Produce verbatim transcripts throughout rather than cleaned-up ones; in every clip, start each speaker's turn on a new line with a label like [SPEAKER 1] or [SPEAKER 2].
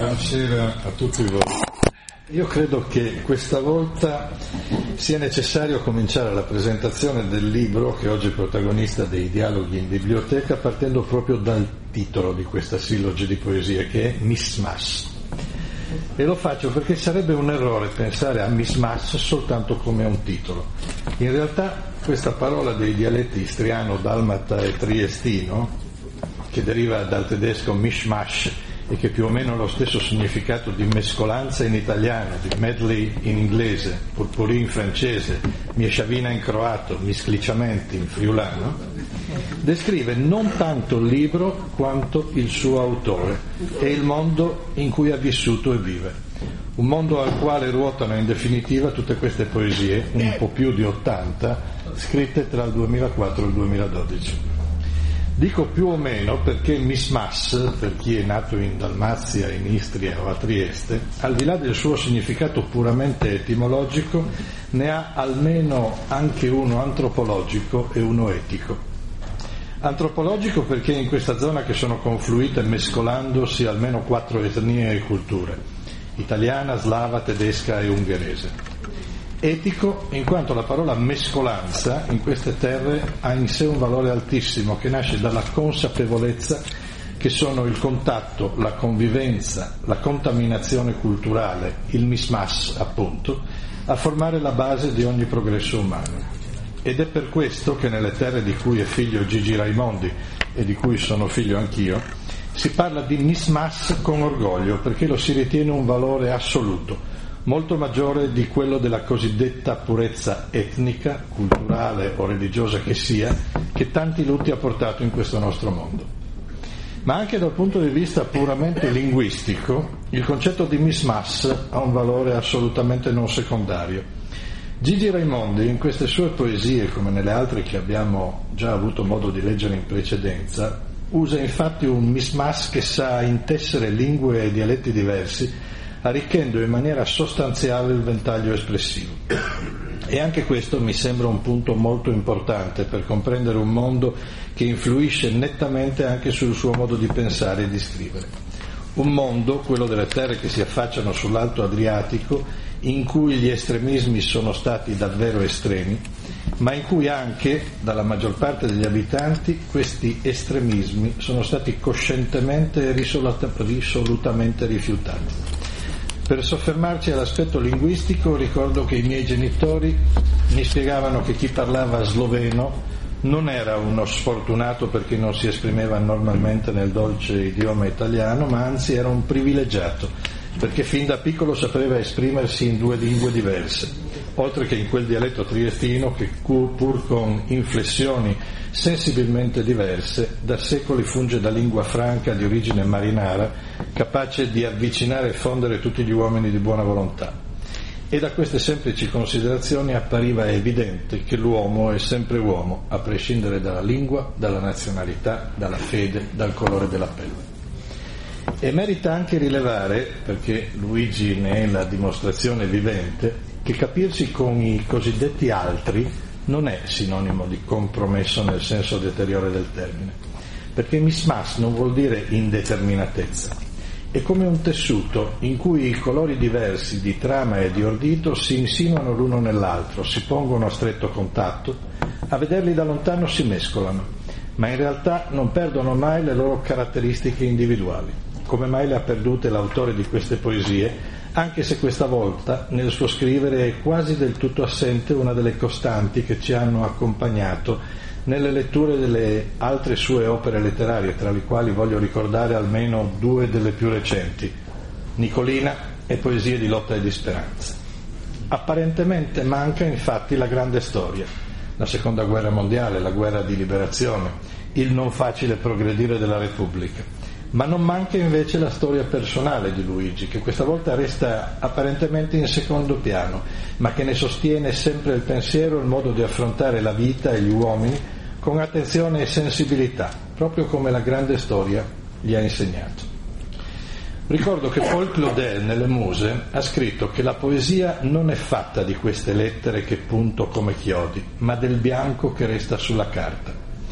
[SPEAKER 1] Buonasera a tutti voi. Io credo che questa volta sia necessario cominciare la presentazione del libro che oggi è protagonista dei dialoghi in biblioteca partendo proprio dal titolo di questa silloge di poesie, che è Mismash. E lo faccio perché sarebbe un errore pensare a Mismash soltanto come un titolo. In realtà questa parola dei dialetti istriano, dalmata e triestino, che deriva dal tedesco mishmash e che più o meno ha lo stesso significato di mescolanza in italiano, di medley in inglese, potpourri in francese, miesciavina in croato, miscliciamenti in friulano, descrive non tanto il libro quanto il suo autore e il mondo in cui ha vissuto e vive. Un mondo al quale ruotano in definitiva tutte queste poesie, un po' più di ottanta, scritte tra il duemilaquattro e il duemiladodici. Dico più o meno perché Mismash, per chi è nato in Dalmazia, in Istria o a Trieste, al di là del suo significato puramente etimologico, ne ha almeno anche uno antropologico e uno etico. Antropologico perché in questa zona che sono confluite mescolandosi almeno quattro etnie e culture, italiana, slava, tedesca e ungherese. Etico in quanto la parola mescolanza in queste terre ha in sé un valore altissimo che nasce dalla consapevolezza che sono il contatto, la convivenza, la contaminazione culturale, il mismash appunto, a formare la base di ogni progresso umano. Ed è per questo che nelle terre di cui è figlio Gigi Raimondi e di cui sono figlio anch'io, si parla di mismash con orgoglio perché lo si ritiene un valore assoluto, molto maggiore di quello della cosiddetta purezza etnica, culturale o religiosa che sia, che tanti lutti ha portato in questo nostro mondo. Ma anche dal punto di vista puramente linguistico, il concetto di mismash ha un valore assolutamente non secondario. Gigi Raimondi, in queste sue poesie, come nelle altre che abbiamo già avuto modo di leggere in precedenza, usa infatti un mismash che sa intessere lingue e dialetti diversi, arricchendo in maniera sostanziale il ventaglio espressivo. E anche questo mi sembra un punto molto importante per comprendere un mondo che influisce nettamente anche sul suo modo di pensare e di scrivere. Un mondo, quello delle terre che si affacciano sull'Alto Adriatico, in cui gli estremismi sono stati davvero estremi, ma in cui anche, dalla maggior parte degli abitanti, questi estremismi sono stati coscientemente e risolutamente rifiutati. Per soffermarci all'aspetto linguistico, ricordo che i miei genitori mi spiegavano che chi parlava sloveno non era uno sfortunato perché non si esprimeva normalmente nel dolce idioma italiano, ma anzi era un privilegiato, perché fin da piccolo sapeva esprimersi in due lingue diverse, oltre che in quel dialetto triestino che, pur con inflessioni sensibilmente diverse, da secoli funge da lingua franca di origine marinara, capace di avvicinare e fondere tutti gli uomini di buona volontà. E da queste semplici considerazioni appariva evidente che l'uomo è sempre uomo, a prescindere dalla lingua, dalla nazionalità, dalla fede, dal colore della pelle. E merita anche rilevare, perché Luigi ne è la dimostrazione vivente, che capirsi con i cosiddetti altri non è sinonimo di compromesso nel senso deteriore del termine, perché mismash non vuol dire indeterminatezza, è come un tessuto in cui i colori diversi di trama e di ordito si insinuano l'uno nell'altro, si pongono a stretto contatto, a vederli da lontano si mescolano, ma in realtà non perdono mai le loro caratteristiche individuali. Come mai le ha perdute l'autore di queste poesie, anche se questa volta nel suo scrivere è quasi del tutto assente una delle costanti che ci hanno accompagnato nelle letture delle altre sue opere letterarie, tra le quali voglio ricordare almeno due delle più recenti, Nicolina e Poesie di lotta e di speranza. Apparentemente manca infatti la grande storia, la seconda guerra mondiale, la guerra di liberazione, il non facile progredire della Repubblica. Ma non manca invece la storia personale di Luigi, che questa volta resta apparentemente in secondo piano, ma che ne sostiene sempre il pensiero e il modo di affrontare la vita e gli uomini con attenzione e sensibilità, proprio come la grande storia gli ha insegnato. Ricordo che Paul Claudel nelle Muse ha scritto che la poesia non è fatta di queste lettere che punto come chiodi, ma del bianco che resta sulla carta.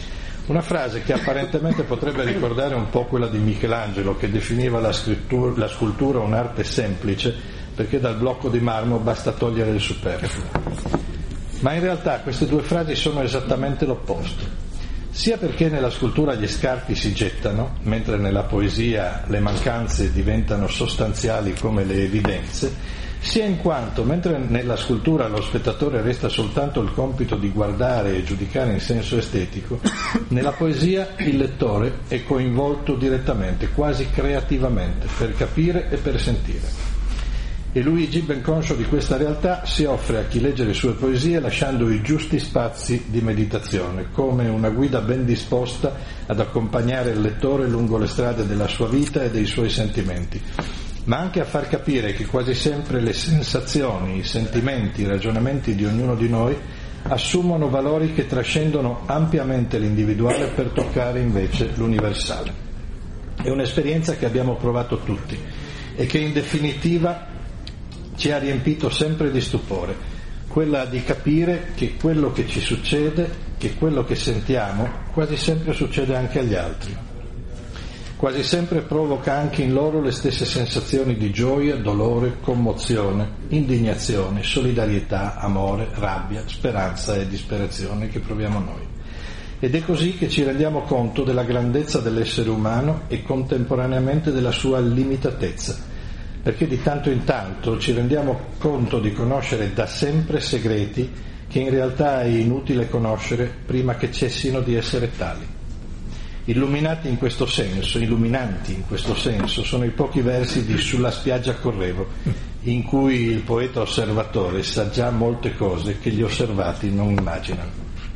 [SPEAKER 1] Una frase che apparentemente potrebbe ricordare un po' quella di Michelangelo, che definiva la, scrittura, la scultura un'arte semplice perché dal blocco di marmo basta togliere il superfluo. Ma in realtà queste due frasi sono esattamente l'opposto. Sia perché nella scultura gli scarti si gettano, mentre nella poesia le mancanze diventano sostanziali come le evidenze, sia in quanto, mentre nella scultura lo spettatore resta soltanto il compito di guardare e giudicare in senso estetico, nella poesia il lettore è coinvolto direttamente, quasi creativamente, per capire e per sentire. E Luigi, ben conscio di questa realtà, si offre a chi legge le sue poesie lasciando i giusti spazi di meditazione, come una guida ben disposta ad accompagnare il lettore lungo le strade della sua vita e dei suoi sentimenti, ma anche a far capire che quasi sempre le sensazioni, i sentimenti, i ragionamenti di ognuno di noi assumono valori che trascendono ampiamente l'individuale per toccare invece l'universale. È un'esperienza che abbiamo provato tutti e che in definitiva ci ha riempito sempre di stupore, quella di capire che quello che ci succede, che quello che sentiamo, quasi sempre succede anche agli altri. Quasi sempre provoca anche in loro le stesse sensazioni di gioia, dolore, commozione, indignazione, solidarietà, amore, rabbia, speranza e disperazione che proviamo noi. Ed è così che ci rendiamo conto della grandezza dell'essere umano e contemporaneamente della sua limitatezza, perché di tanto in tanto ci rendiamo conto di conoscere da sempre segreti che in realtà è inutile conoscere prima che cessino di essere tali. Illuminati in questo senso, illuminanti in questo senso, sono i pochi versi di Sulla spiaggia correvo, in cui il poeta osservatore sa già molte cose che gli osservati non immaginano.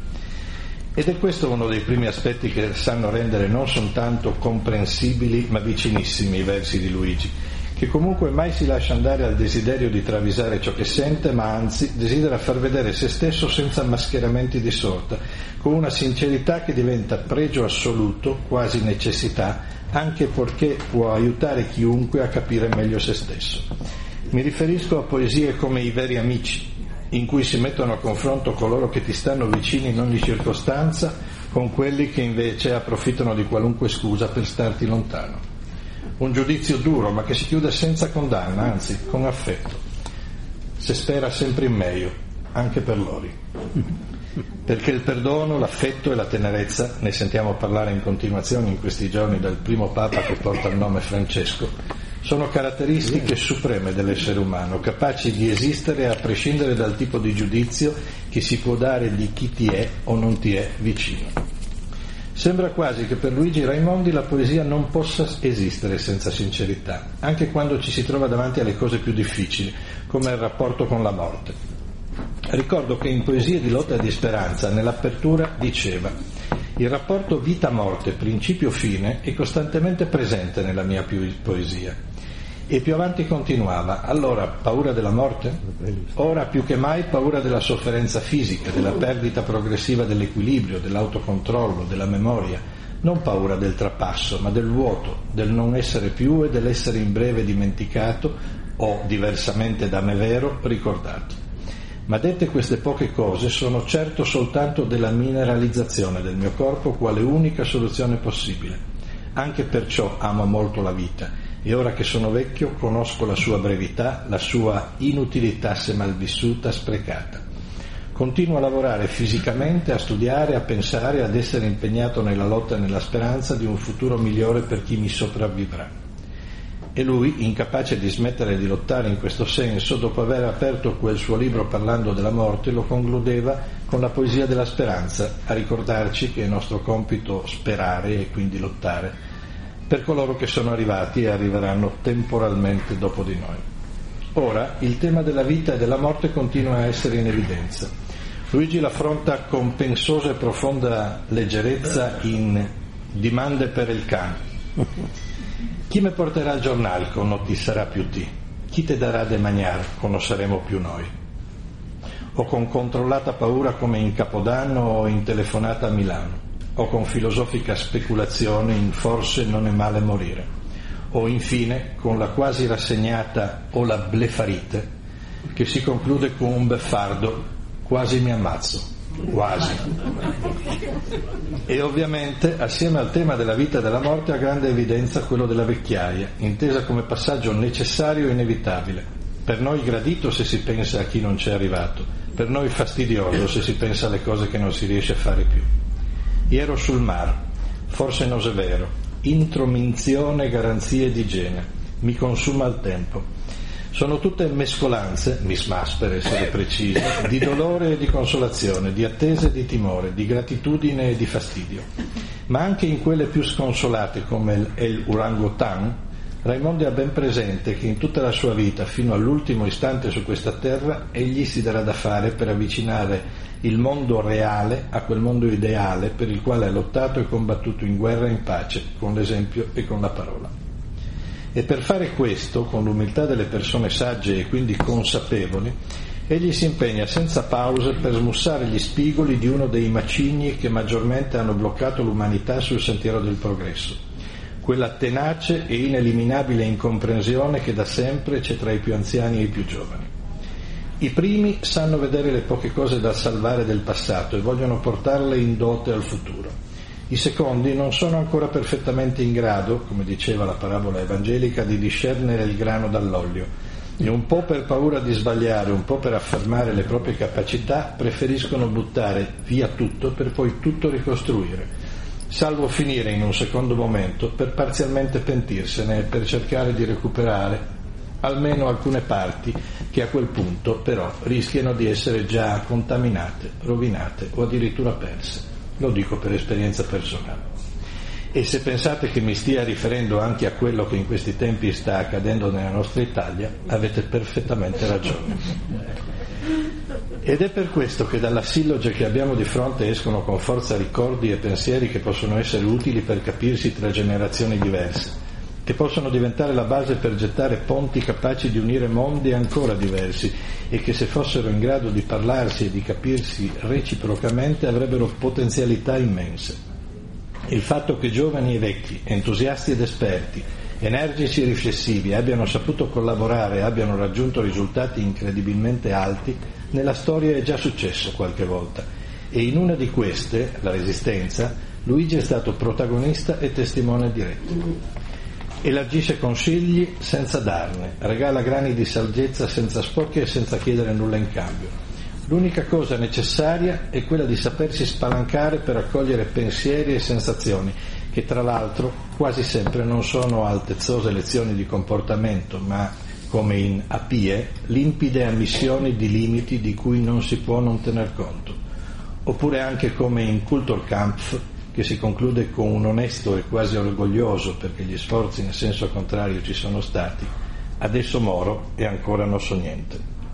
[SPEAKER 1] Ed è questo uno dei primi aspetti che sanno rendere non soltanto comprensibili ma vicinissimi i versi di Luigi, che comunque mai si lascia andare al desiderio di travisare ciò che sente, ma anzi desidera far vedere se stesso senza mascheramenti di sorta, con una sincerità che diventa pregio assoluto, quasi necessità, anche perché può aiutare chiunque a capire meglio se stesso. Mi riferisco a poesie come I veri amici, in cui si mettono a confronto coloro che ti stanno vicini in ogni circostanza con quelli che invece approfittano di qualunque scusa per starti lontano. Un giudizio duro, ma che si chiude senza condanna, anzi con affetto, se spera sempre in meglio, anche per loro. Perché il perdono, l'affetto e la tenerezza, ne sentiamo parlare in continuazione in questi giorni dal primo Papa che porta il nome Francesco, sono caratteristiche supreme dell'essere umano, capaci di esistere a prescindere dal tipo di giudizio che si può dare di chi ti è o non ti è vicino. Sembra quasi che per Luigi Raimondi la poesia non possa esistere senza sincerità, anche quando ci si trova davanti alle cose più difficili, come il rapporto con la morte. Ricordo che in Poesie di lotta e di speranza, nell'apertura, diceva: il rapporto vita-morte, principio-fine, è costantemente presente nella mia poesia. E più avanti continuava: allora paura della morte? Ora più che mai paura della sofferenza fisica, della perdita progressiva dell'equilibrio, dell'autocontrollo, della memoria. Non paura del trapasso, ma del vuoto, del non essere più e dell'essere in breve dimenticato o, diversamente da me vero, ricordato. Ma dette queste poche cose, sono certo soltanto della mineralizzazione del mio corpo quale unica soluzione possibile. Anche perciò amo molto la vita. E ora che sono vecchio conosco la sua brevità, la sua inutilità se malvissuta, sprecata. Continuo a lavorare fisicamente, a studiare, a pensare, ad essere impegnato nella lotta e nella speranza di un futuro migliore per chi mi sopravvivrà. E lui, incapace di smettere di lottare in questo senso, dopo aver aperto quel suo libro parlando della morte, lo concludeva con la poesia della speranza, a ricordarci che è nostro compito sperare e quindi lottare per coloro che sono arrivati e arriveranno temporalmente dopo di noi. Ora il tema della vita e della morte continua a essere in evidenza. Luigi l'affronta con pensosa e profonda leggerezza in Dimande per il can. Chi me porterà il giornale con non ti sarà più ti? Chi te darà de magnar con non saremo più noi? O con controllata paura come in Capodanno o in telefonata a Milano, o con filosofica speculazione in forse non è male morire, o infine con la quasi rassegnata o la blefarite che si conclude con un beffardo quasi mi ammazzo. quasi. E ovviamente, assieme al tema della vita e della morte, ha grande evidenza quello della vecchiaia, intesa come passaggio necessario e inevitabile. Per noi gradito se si pensa a chi non c'è arrivato, per noi fastidioso se si pensa alle cose che non si riesce a fare più. Iero sul mar, forse no è vero, introminzione garanzie di igiene, mi consuma il tempo. Sono tutte mescolanze, mismas per essere precisi, di dolore e di consolazione, di attesa e di timore, di gratitudine e di fastidio. Ma anche in quelle più sconsolate come el Orangutan, Raimondi ha ben presente che in tutta la sua vita, fino all'ultimo istante su questa terra, egli si darà da fare per avvicinare il mondo reale a quel mondo ideale per il quale ha lottato e combattuto in guerra e in pace, con l'esempio e con la parola. E per fare questo, con l'umiltà delle persone sagge e quindi consapevoli, egli si impegna senza pause per smussare gli spigoli di uno dei macigni che maggiormente hanno bloccato l'umanità sul sentiero del progresso, quella tenace e ineliminabile incomprensione che da sempre c'è tra i più anziani e i più giovani. I primi sanno vedere le poche cose da salvare del passato e vogliono portarle in dote al futuro. I secondi non sono ancora perfettamente in grado, come diceva la parabola evangelica, di discernere il grano dall'olio e un po' per paura di sbagliare, un po' per affermare le proprie capacità, preferiscono buttare via tutto per poi tutto ricostruire, salvo finire in un secondo momento per parzialmente pentirsene e per cercare di recuperare almeno alcune parti che a quel punto però rischiano di essere già contaminate, rovinate o addirittura perse. Lo dico per esperienza personale. E se pensate che mi stia riferendo anche a quello che in questi tempi sta accadendo nella nostra Italia, avete perfettamente ragione. Ed è per questo che dalla silloge che abbiamo di fronte escono con forza ricordi e pensieri che possono essere utili per capirsi tra generazioni diverse, che possono diventare la base per gettare ponti capaci di unire mondi ancora diversi e che se fossero in grado di parlarsi e di capirsi reciprocamente avrebbero potenzialità immense. Il fatto che giovani e vecchi, entusiasti ed esperti, energici e riflessivi abbiano saputo collaborare e abbiano raggiunto risultati incredibilmente alti nella storia è già successo qualche volta, e in una di queste, la Resistenza, Luigi è stato protagonista e testimone diretto. Elargisce consigli senza darne, regala grani di saggezza senza spocchie e senza chiedere nulla in cambio. L'unica cosa necessaria è quella di sapersi spalancare per accogliere pensieri e sensazioni, che tra l'altro quasi sempre non sono altezzose lezioni di comportamento, ma, come in Apie, limpide ammissioni di limiti di cui non si può non tener conto. Oppure anche come in Kulturkampf, che si conclude con un onesto e quasi orgoglioso, perché gli sforzi in senso contrario ci sono stati, adesso moro e ancora non so niente.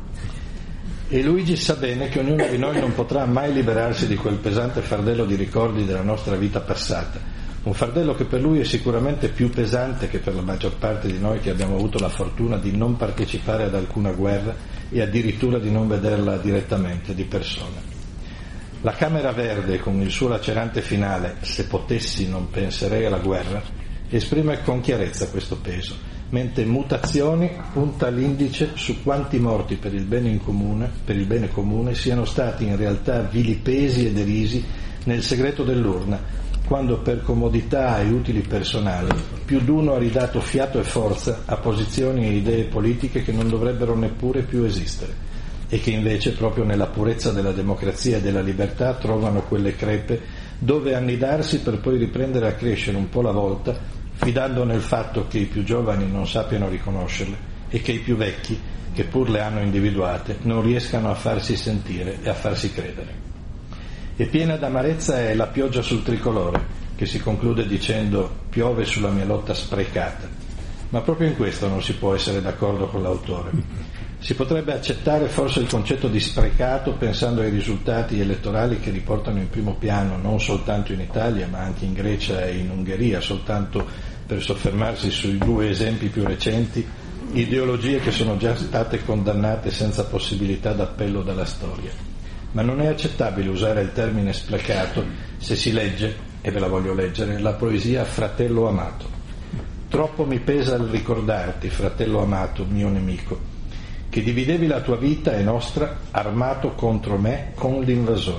[SPEAKER 1] E Luigi sa bene che ognuno di noi non potrà mai liberarsi di quel pesante fardello di ricordi della nostra vita passata, un fardello che per lui è sicuramente più pesante che per la maggior parte di noi che abbiamo avuto la fortuna di non partecipare ad alcuna guerra e addirittura di non vederla direttamente, di persona. La Camera Verde, con il suo lacerante finale «Se potessi non penserei alla guerra», esprime con chiarezza questo peso, mentre Mutazioni punta l'indice su quanti morti per il bene in comune, per il bene comune siano stati in realtà vilipesi e derisi nel segreto dell'urna, quando per comodità e utili personali più d'uno ha ridato fiato e forza a posizioni e idee politiche che non dovrebbero neppure più esistere, e che invece proprio nella purezza della democrazia e della libertà trovano quelle crepe dove annidarsi per poi riprendere a crescere un po' alla volta, fidando nel fatto che i più giovani non sappiano riconoscerle e che i più vecchi, che pur le hanno individuate, non riescano a farsi sentire e a farsi credere. E piena d'amarezza è la pioggia sul tricolore, che si conclude dicendo «piove sulla mia lotta sprecata». Ma proprio in questo non si può essere d'accordo con l'autore. Si potrebbe accettare forse il concetto di sprecato pensando ai risultati elettorali che riportano in primo piano non soltanto in Italia ma anche in Grecia e in Ungheria, soltanto per soffermarsi sui due esempi più recenti, ideologie che sono già state condannate senza possibilità d'appello dalla storia. Ma non è accettabile usare il termine sprecato se si legge, e ve la voglio leggere, la poesia Fratello amato. Troppo mi pesa il ricordarti, fratello amato, mio nemico, che dividevi la tua vita e nostra armato contro me con l'invasore.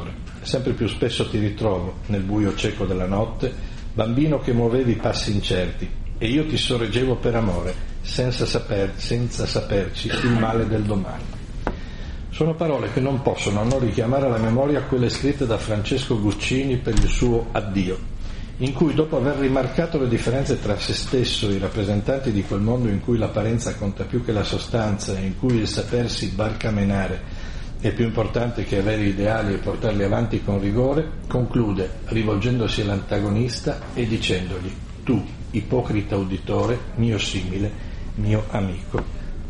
[SPEAKER 1] sempre più spesso ti ritrovo, nel buio cieco della notte, bambino che muovevi passi incerti, e io ti sorreggevo per amore, senza, saper, senza saperci il male del domani. Sono parole che non possono non richiamare alla memoria quelle scritte da Francesco Guccini per il suo Addio, in cui, dopo aver rimarcato le differenze tra se stesso e i rappresentanti di quel mondo in cui l'apparenza conta più che la sostanza e in cui il sapersi barcamenare è più importante che avere ideali e portarli avanti con rigore, conclude rivolgendosi all'antagonista e dicendogli: tu, ipocrita uditore, mio simile, mio amico.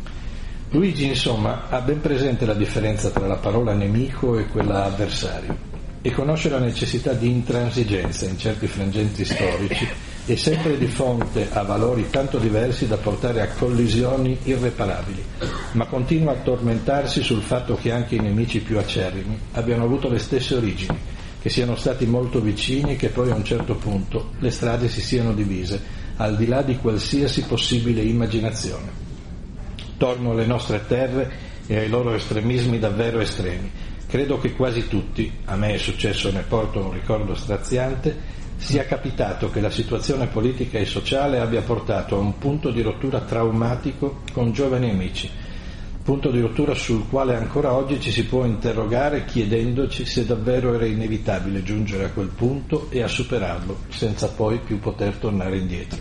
[SPEAKER 1] Luigi, insomma, ha ben presente la differenza tra la parola nemico e quella avversario, e conosce la necessità di intransigenza in certi frangenti storici, e sempre di fronte a valori tanto diversi da portare a collisioni irreparabili, ma continua a tormentarsi sul fatto che anche i nemici più acerrimi abbiano avuto le stesse origini, che siano stati molto vicini e che poi a un certo punto le strade si siano divise, al di là di qualsiasi possibile immaginazione. Torno alle nostre terre e ai loro estremismi davvero estremi. Credo che quasi tutti, a me è successo, ne porto un ricordo straziante, sia capitato che la situazione politica e sociale abbia portato a un punto di rottura traumatico con giovani amici, punto di rottura sul quale ancora oggi ci si può interrogare chiedendoci se davvero era inevitabile giungere a quel punto e a superarlo, senza poi più poter tornare indietro.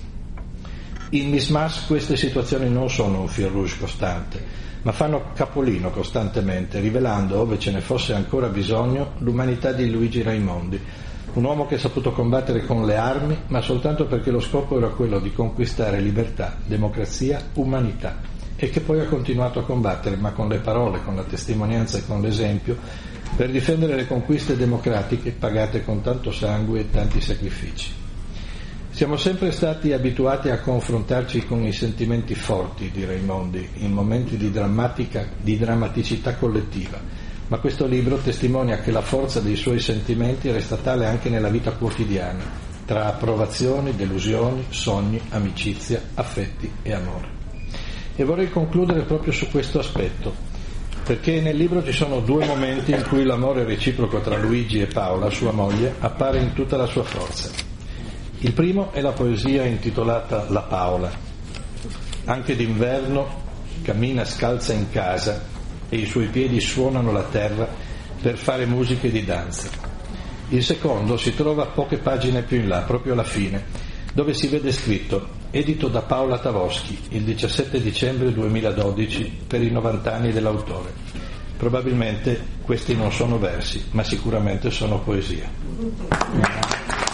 [SPEAKER 1] In Miss Mas queste situazioni non sono un fil rouge costante, ma fanno capolino costantemente, rivelando, ove ce ne fosse ancora bisogno, l'umanità di Luigi Raimondi, un uomo che ha saputo combattere con le armi, ma soltanto perché lo scopo era quello di conquistare libertà, democrazia, umanità, e che poi ha continuato a combattere, ma con le parole, con la testimonianza e con l'esempio, per difendere le conquiste democratiche pagate con tanto sangue e tanti sacrifici. Siamo sempre stati abituati a confrontarci con i sentimenti forti di Raimondi in momenti di, drammatica, di drammaticità collettiva, ma questo libro testimonia che la forza dei suoi sentimenti resta tale anche nella vita quotidiana, tra approvazioni, delusioni, sogni, amicizia, affetti e amore. E vorrei concludere proprio su questo aspetto, perché nel libro ci sono due momenti in cui l'amore reciproco tra Luigi e Paola, sua moglie, appare in tutta la sua forza. Il primo è la poesia intitolata La Paola. Anche d'inverno cammina scalza in casa e i suoi piedi suonano la terra per fare musiche di danza. Il secondo si trova poche pagine più in là, proprio alla fine, dove si vede scritto: edito da Paola Tavoschi il diciassette dicembre duemiladodici per i novanta anni dell'autore. Probabilmente questi non sono versi, ma sicuramente sono poesia.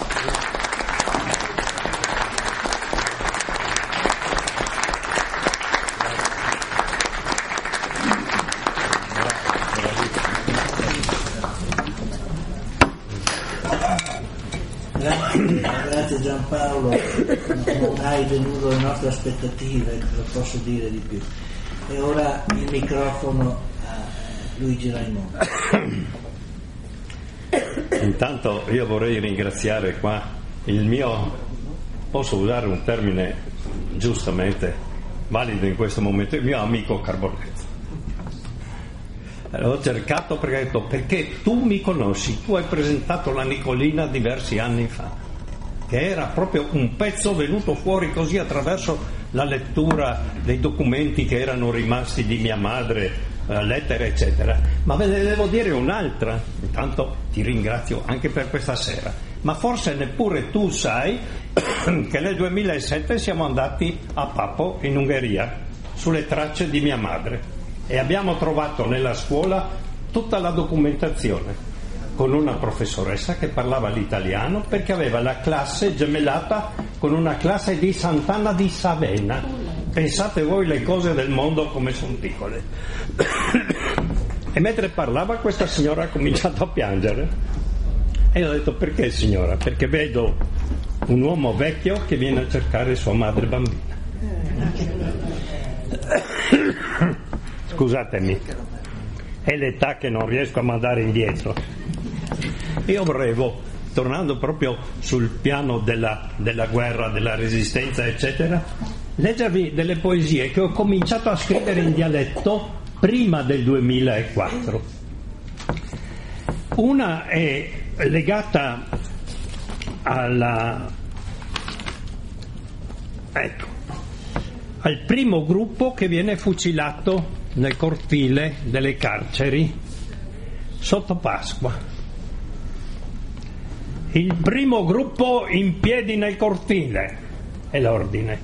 [SPEAKER 2] Grazie Giampaolo, non hai deluso le nostre aspettative, lo posso dire di più. E ora il microfono a Luigi Raimondi.
[SPEAKER 3] Intanto io vorrei ringraziare qua il mio, posso usare un termine giustamente valido in questo momento, il mio amico Carbonezza. L'ho cercato perché ho detto: perché tu mi conosci, tu hai presentato la Nicolina diversi anni fa, che era proprio un pezzo venuto fuori così attraverso la lettura dei documenti che erano rimasti di mia madre, eh, lettere eccetera. Ma ve ne devo dire un'altra. Intanto ti ringrazio anche per questa sera, ma forse neppure tu sai che nel duemilasette siamo andati a Papo in Ungheria sulle tracce di mia madre e abbiamo trovato nella scuola tutta la documentazione con una professoressa che parlava l'italiano, perché aveva la classe gemellata con una classe di Sant'Anna di Savena. Pensate voi le cose del mondo come sono piccole. E mentre parlava questa signora ha cominciato a piangere e io ho detto: perché signora? Perché vedo un uomo vecchio che viene a cercare sua madre bambina. Scusatemi, è l'età che non riesco a mandare indietro. Io volevo, tornando proprio sul piano della, della guerra, della resistenza eccetera, leggervi delle poesie che ho cominciato a scrivere in dialetto prima del duemilaquattro. Una è legata alla, ecco, al primo gruppo che viene fucilato nel cortile delle carceri sotto Pasqua. Il primo gruppo in piedi nel cortile è l'ordine.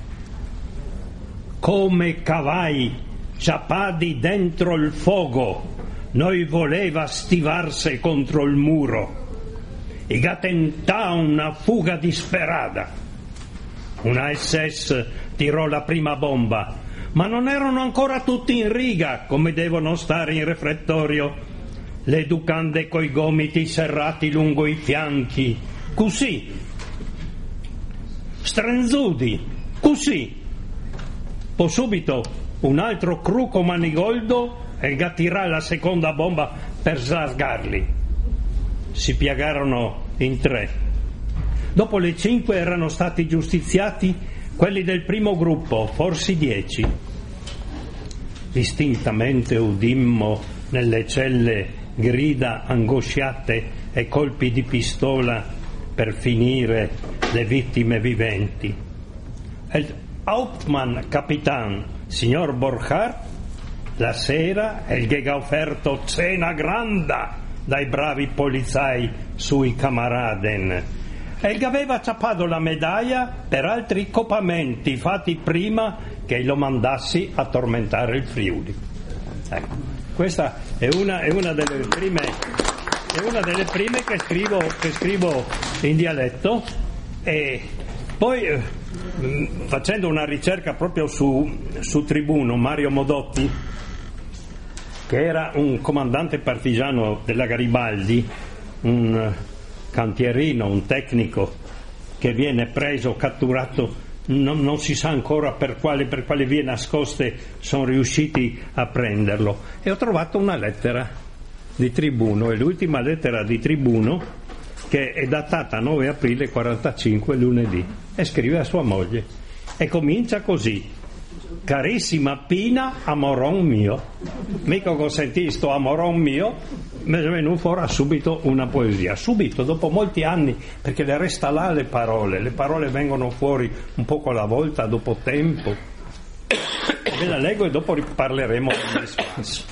[SPEAKER 3] Come cavai ciapadi dentro il fogo, noi voleva stivarse contro il muro. E gatentà una fuga disperata. Una S S tirò la prima bomba, ma non erano ancora tutti in riga come devono stare in refrettorio. Le educande coi gomiti serrati lungo i fianchi, così, strenzudi, così. Poi subito un altro cruco manigoldo e gattirà la seconda bomba per slargarli. Si piagarono in tre. Dopo le cinque erano stati giustiziati quelli del primo gruppo, forse dieci. Distintamente udimmo nelle celle grida angosciate e colpi di pistola per finire le vittime viventi. Il Hauptmann Capitan, signor Borchardt, la sera e gli ha offerto cena grande dai bravi polizai sui camaraden e gli aveva ciappato la medaglia per altri copamenti fatti prima che lo mandassi a tormentare il Friuli. Ecco. Questa è una, è una delle prime, è una delle prime che scrivo, che scrivo in dialetto. E poi eh, facendo una ricerca proprio su, su Tribuno, Mario Modotti, che era un comandante partigiano della Garibaldi, un cantierino, un tecnico che viene preso, catturato. Non, non si sa ancora per quale, per quale vie nascoste sono riusciti a prenderlo, e ho trovato una lettera di Tribuno, è l'ultima lettera di Tribuno, che è datata nove aprile quarantacinque, lunedì, e scrive a sua moglie e comincia così: carissima Pina, amoron mio. Mica ho sentito sto amoron mio, mi è venuto fuori subito una poesia, subito, dopo molti anni, perché le resta là le parole, le parole vengono fuori un poco alla volta, dopo tempo. Ve la leggo e dopo riparleremo del senso.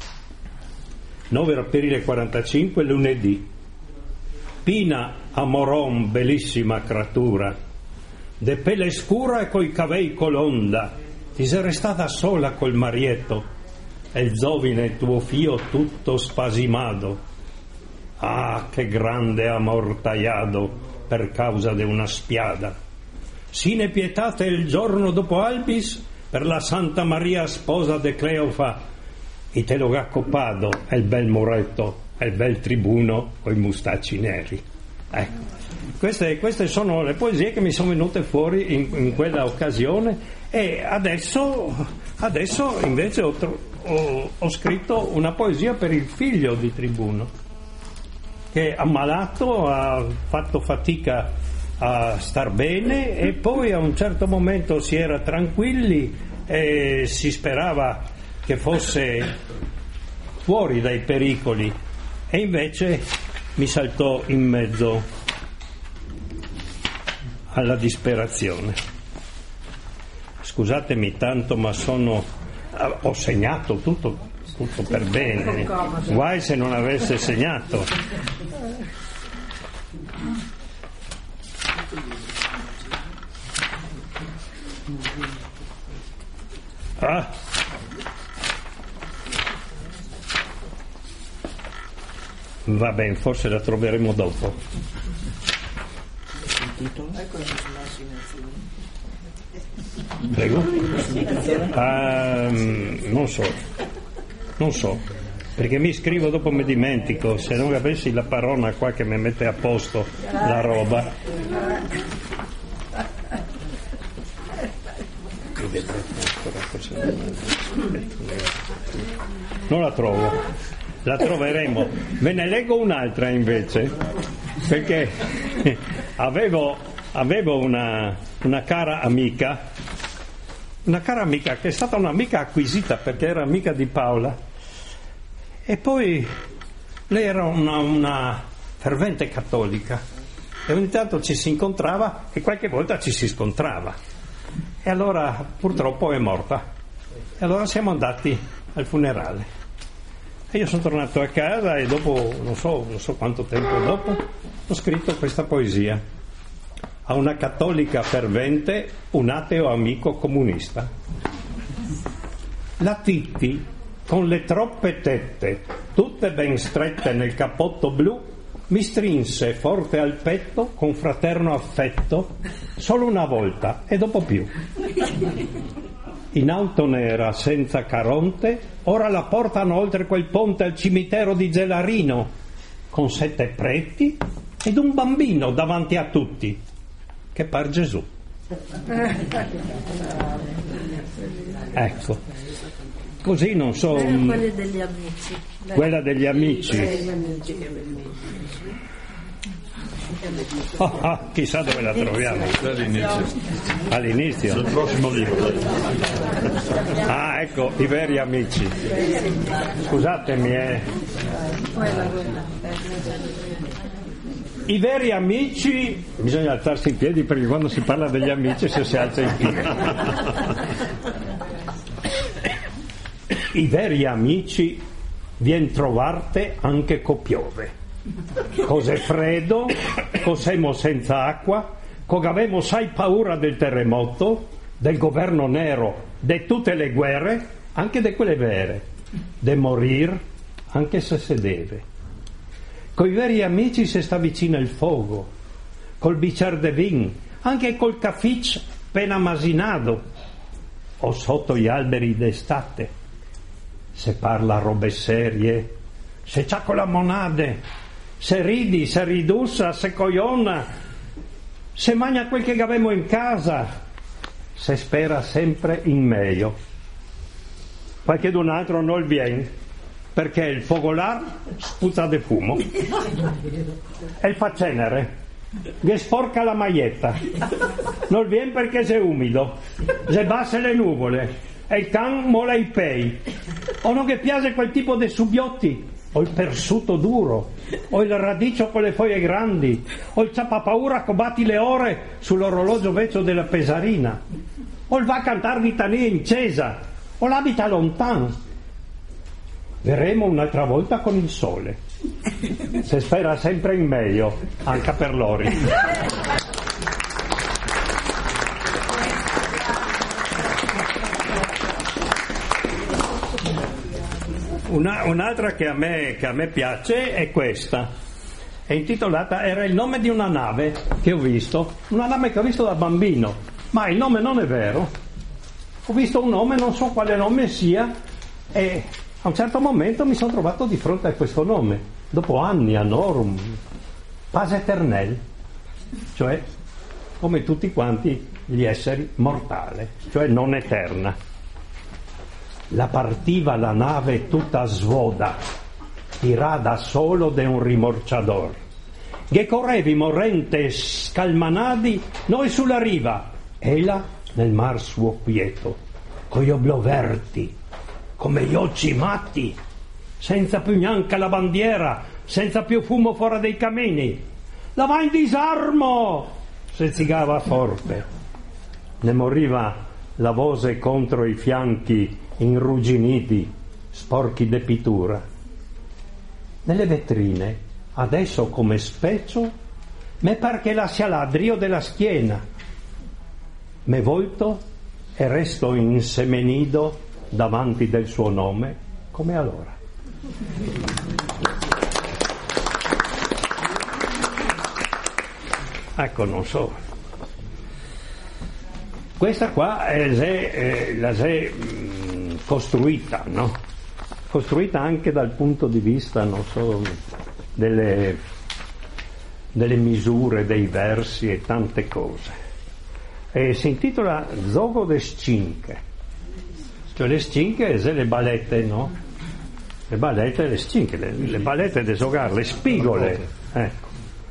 [SPEAKER 3] nove aprile quarantacinque, lunedì. Pina, amoron, bellissima creatura, de pelle scura e coi cavei colonda, ti sei restata sola col marietto e il giovine tuo fio tutto spasimato. Ah, che grande amor tagliato per causa de una spiada. Sine pietate il giorno dopo albis per la Santa Maria sposa de Cleofa, e te lo gaccopado e il bel muretto e il bel Tribuno coi mustacci neri. Ecco, queste, queste sono le poesie che mi sono venute fuori in, in quella occasione, e adesso, adesso invece ho, ho, ho scritto una poesia per il figlio di Tribuno, che è ammalato, ha fatto fatica a star bene e poi a un certo momento si era tranquilli e si sperava che fosse fuori dai pericoli, e invece mi saltò in mezzo alla disperazione. Scusatemi tanto, ma sono ho segnato tutto, tutto per bene, guai se non avesse segnato. Ah. Va bene, forse la troveremo dopo. Prego. Ah, non so, non so, perché mi scrivo dopo mi dimentico. Se non avessi la parola qua che mi mette a posto la roba. Non la trovo. La troveremo. Ve ne leggo un'altra invece, perché avevo, avevo una, una cara amica, una cara amica che è stata un'amica acquisita perché era amica di Paola, e poi lei era una, una fervente cattolica, e ogni tanto ci si incontrava e qualche volta ci si scontrava. E allora purtroppo è morta. E allora siamo andati al funerale. E io sono tornato a casa e dopo, non so, non so quanto tempo dopo, ho scritto questa poesia. A una cattolica fervente, un ateo amico comunista. La Titti, con le troppe tette, tutte ben strette nel cappotto blu, mi strinse forte al petto con fraterno affetto solo una volta e dopo più. In auto nera senza Caronte, ora la portano oltre quel ponte al cimitero di Gelarino, con sette preti ed un bambino davanti a tutti, che par Gesù. Ecco, così non so.
[SPEAKER 4] Quella degli amici.
[SPEAKER 3] Quella degli amici. Oh, oh, chissà dove la troviamo.
[SPEAKER 1] All'inizio.
[SPEAKER 3] All'inizio.
[SPEAKER 1] Sul prossimo libro.
[SPEAKER 3] Ah, ecco, i veri amici. Scusatemi, eh. I veri amici, bisogna alzarsi in piedi perché quando si parla degli amici se si alza in piedi. I veri amici vien trovarte anche co piove. Cos'è freddo, cos'emo senza acqua, cogavemo sai paura del terremoto, del governo nero, de tutte le guerre, anche de quelle vere, de morir, anche se se deve. Coi veri amici se sta vicino il fuoco, col bicchier de vin, anche col cafficcio appena masinado, o sotto gli alberi d'estate, se parla robe serie, se c'ha con la monade, se ridi, se ridussa, se cogliona, se mangia quel che avemo in casa, se spera sempre in meglio. Qualche d'un altro non viene, perché il fogolar sputa di fumo e il fa cenere, che sporca la maglietta, non viene perché sei umido, se basse le nuvole e il can mola i pei, o non che piace quel tipo di subbiotti, o il persuto duro, o il radicio con le foglie grandi, o il ciappapaura combatti le ore sull'orologio vecchio della pesarina, o il va a cantare litanie in cesa, o l'abita lontano. Verremo un'altra volta con il sole, se spera sempre in meglio, anche per loro. Una, un'altra che a, me, che a me piace è questa, è intitolata, era il nome di una nave che ho visto, una nave che ho visto da bambino, ma il nome non è vero, ho visto un nome, non so quale nome sia, e a un certo momento mi sono trovato di fronte a questo nome, dopo anni, anorum, Paz Eternel, cioè come tutti quanti gli esseri mortali, cioè non eterna. La partiva la nave tutta svoda, tirata solo de un rimorciador, che correvi morrente scalmanadi noi sulla riva, ella nel mar suo quieto, coi obloverti, come gli occhi matti, senza più neanche la bandiera, senza più fumo fuori dei camini. La va in disarmo, se zigava forte, ne moriva la voce contro i fianchi inrugginiti, sporchi de pittura. Nelle vetrine, adesso come specchio, me par che la sia l'adrio della schiena, me volto e resto insemenido davanti del suo nome, come allora. Ecco, non so. Questa qua è, è la è costruita, no? Costruita anche dal punto di vista, non so, delle, delle misure, dei versi e tante cose. E si intitola Zogo de Scinche, cioè le scinche sono le balette, no? Le balette, le scinche, le, le balette de zogar, le spigole, ecco.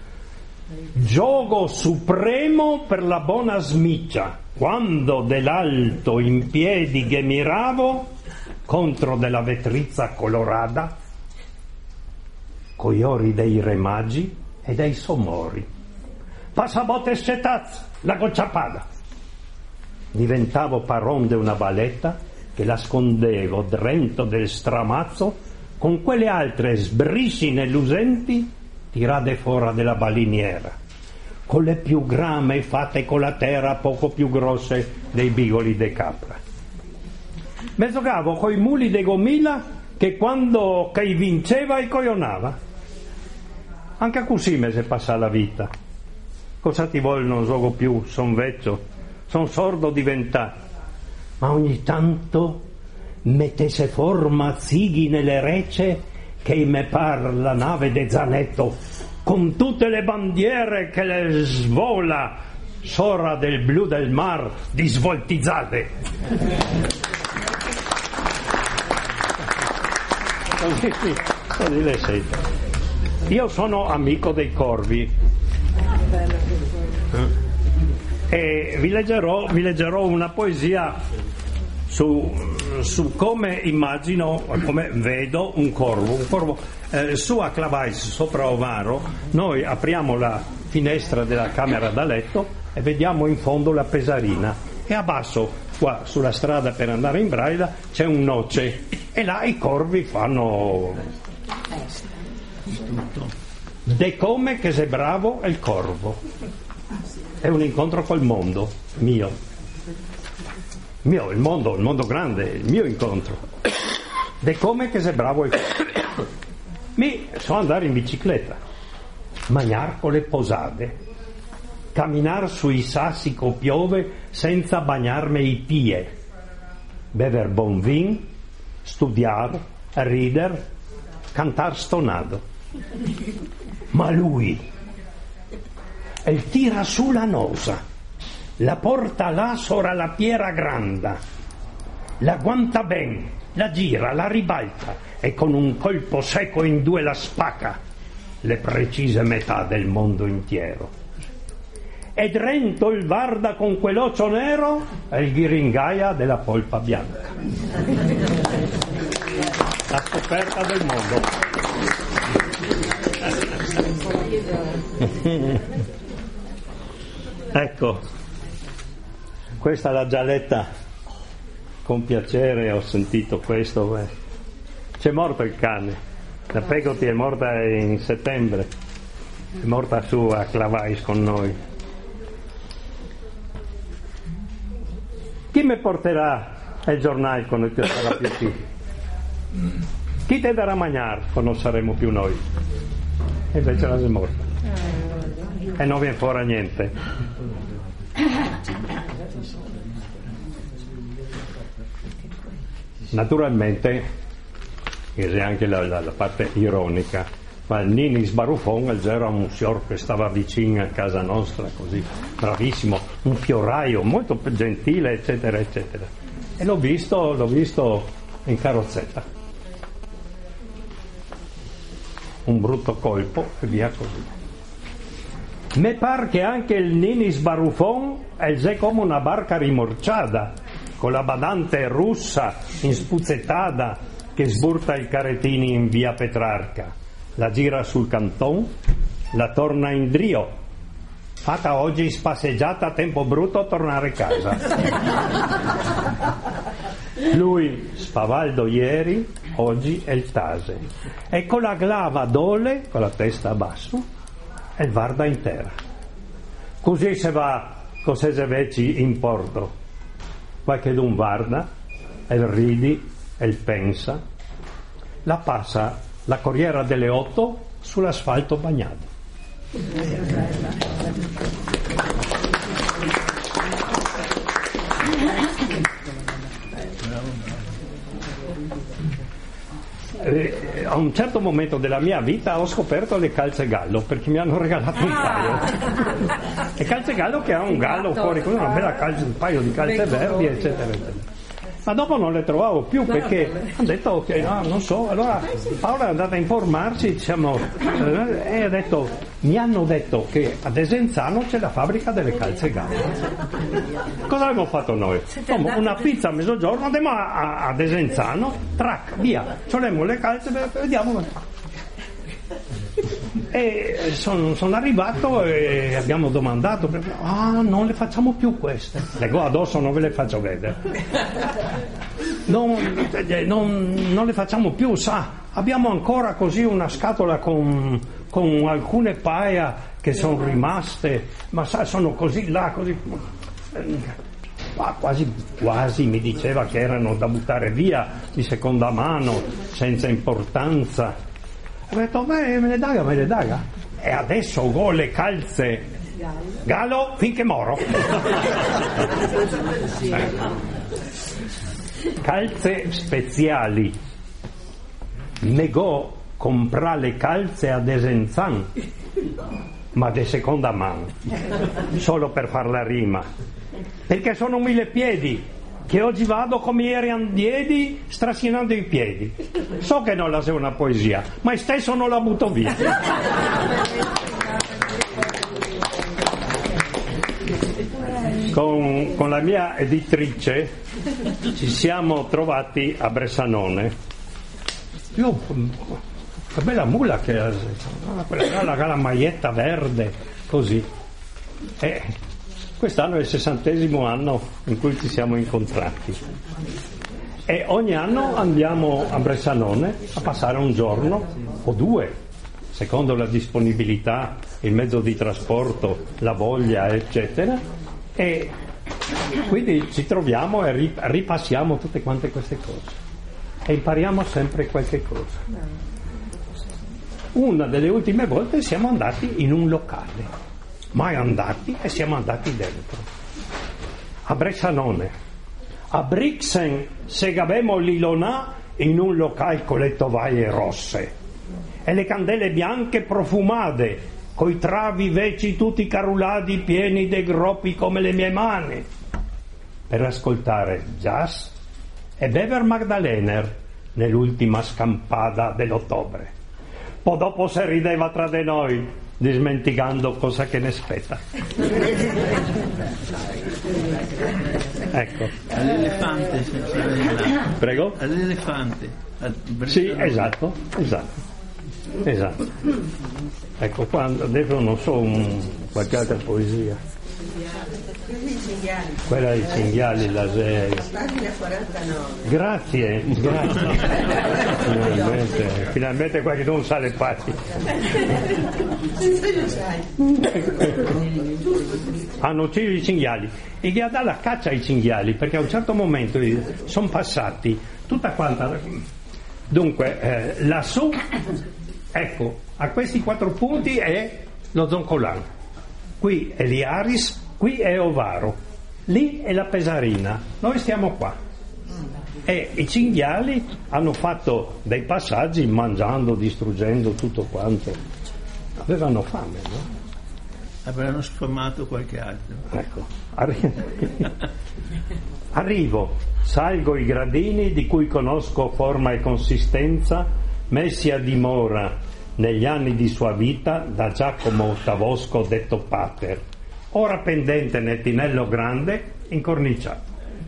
[SPEAKER 3] Giogo supremo per la buona smiccia, quando dell'alto in piedi che miravo contro della vetrizza colorata coi ori dei re magi e dei sommori. Passabotte setaz, la gocciapada. Diventavo paronde una baletta che la scondevo drento del stramazzo con quelle altre sbriscine lucenti tirate fuori della baliniera, con le più grame fatte con la terra poco più grosse dei bigoli de capra. Me giocavo coi muli de gomila che quando che vinceva e coionava. Anche così me se passa la vita. Cosa ti vuole, non gioco più, son vecchio, son sordo diventato. Ma ogni tanto mettesse forma zighi nelle recce che me par la nave de Zanetto con tutte le bandiere che le svola sora del blu del mar di svoltizzate. Così, così le sento. Io sono amico dei corvi e vi leggerò, vi leggerò una poesia su, su come immagino, come vedo un corvo. Un corvo eh, su a Clavais, sopra Ovaro, noi apriamo la finestra della camera da letto e vediamo in fondo la Pesarina, e a basso, qua sulla strada per andare in Braila, c'è un noce e là i corvi fanno de come che sei bravo è il corvo. È un incontro col mondo mio mio, il mondo, il mondo grande, il mio incontro. De come che sei bravo il corvo. Mi so andare in bicicletta, mangiar con le posate, camminar sui sassi co piove senza bagnarmi i pie, bever bon vin, studiar, rider, cantar stonato. Ma lui el tira su la nosa, la porta là sora la piera granda, la guanta ben, la gira, la ribalta e con un colpo secco in due la spacca, le precise metà del mondo intero. E drento il varda con quell'occhio nero e il ghiringaia della polpa bianca. La scoperta del mondo. Ecco, questa l'ha già letta con piacere, ho sentito questo. C'è morto il cane, la Pegoti è morta in settembre, è morta su a Clavais con noi. Chi mi porterà il giornale quando ti sarà più qui? Chi te darà mangiare quando non saremo più noi? E invece la sei morta e non viene fuori niente. Naturalmente, che è anche la, la, la parte ironica, ma il Nini Sbaruffon era un signor che stava vicino a casa nostra, così bravissimo, un fioraio molto gentile, eccetera eccetera, e l'ho visto l'ho visto in carrozzetta, un brutto colpo e via così. Me par che anche il Nini Sbaruffon è come una barca rimorciata con la badante russa inspuzzettata che sburta i carrettini in via Petrarca, la gira sul canton, la torna in drio, fatta oggi spasseggiata a tempo brutto a tornare a casa. Lui spavaldo ieri, oggi è il tase, e con la glava dole, con la testa a basso, e il varda intera. Così se va, cos'è se veci in porto, qualche d'un varda, e il ridi, e il pensa, la passa la Corriera delle Otto sull'asfalto bagnato. Eh, a un certo momento della mia vita ho scoperto le calze gallo perché mi hanno regalato un paio. E calze gallo che ha un gallo fuori con una bella calza, un paio di calze verdi, eccetera eccetera. Ma dopo non le trovavo più perché hanno detto che no, non so. Allora Paola è andata a informarsi, diciamo, e ha detto: mi hanno detto che a Desenzano c'è la fabbrica delle calze gallo. Cosa abbiamo fatto noi? Insomma, una pizza a mezzogiorno, andiamo a, a Desenzano, trac, via, ciolemo le calze, vediamo. E sono son arrivato e abbiamo domandato, ah, non le facciamo più queste. Dico, addosso non ve le faccio vedere. Non, non, non le facciamo più, sa, abbiamo ancora così una scatola con, con alcune paia che sono rimaste, ma sa, sono così là, così... Quasi, quasi mi diceva che erano da buttare via, di seconda mano, senza importanza. Ho detto, beh, me le daga, me le daga. E adesso ho le calze Galo finché moro. Calze speciali. Negò comprare le calze a Desenzan, ma di seconda mano, solo per far la rima, perché sono mille piedi che oggi vado come ieri andiedi strascinando i piedi. So che non la sei una poesia, ma stesso non la butto via. Con, con la mia editrice ci siamo trovati a Bressanone. Io, che bella mula che ha, quella la, la maglietta verde, così. E quest'anno è il sessantesimo anno in cui ci siamo incontrati. E ogni anno andiamo a Bressanone a passare un giorno o due, secondo la disponibilità, il mezzo di trasporto, la voglia, eccetera. E quindi ci troviamo e ripassiamo tutte quante queste cose e impariamo sempre qualche cosa. Una delle ultime volte siamo andati in un locale, mai andati, e siamo andati dentro a Bressanone, a Brixen segavemo l'Ilonà in un locale con le tovaglie rosse e le candele bianche profumate, coi travi veci tutti carulati pieni de groppi come le mie mani, per ascoltare jazz e bever Magdalener nell'ultima scampada dell'ottobre. Poi dopo si rideva tra di noi, dimenticando cosa che ne spetta. Ecco.
[SPEAKER 5] All'elefante.
[SPEAKER 3] Prego?
[SPEAKER 5] All'elefante.
[SPEAKER 3] Sì, esatto, esatto. Esatto. Ecco qua, adesso non so un, qualche altra poesia. Quella dei cinghiali, la sei.
[SPEAKER 6] Pagina quarantanove.
[SPEAKER 3] Grazie, grazie. Finalmente, finalmente qualcuno sa le pagine. Hanno ucciso i cinghiali e gli ha dato la caccia ai cinghiali, perché a un certo momento sono passati tutta quanta. Dunque, eh, lassù, ecco, a questi quattro punti è lo Zoncolan, qui è l'Iaris, qui è Ovaro, lì è la Pesarina, noi stiamo qua. E i cinghiali hanno fatto dei passaggi mangiando, distruggendo tutto quanto. Avevano fame, no?
[SPEAKER 5] Avranno sfamato qualche altro.
[SPEAKER 3] Ecco, arri- arrivo, salgo i gradini di cui conosco forma e consistenza, messi a dimora negli anni di sua vita da Giacomo Ottavosco detto Pater, ora pendente nel tinello grande, incorniciato.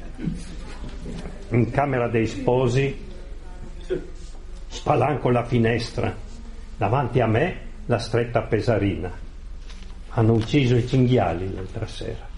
[SPEAKER 3] In camera dei sposi spalanco la finestra, davanti a me la stretta Pesarina. Hanno ucciso i cinghiali l'altra sera.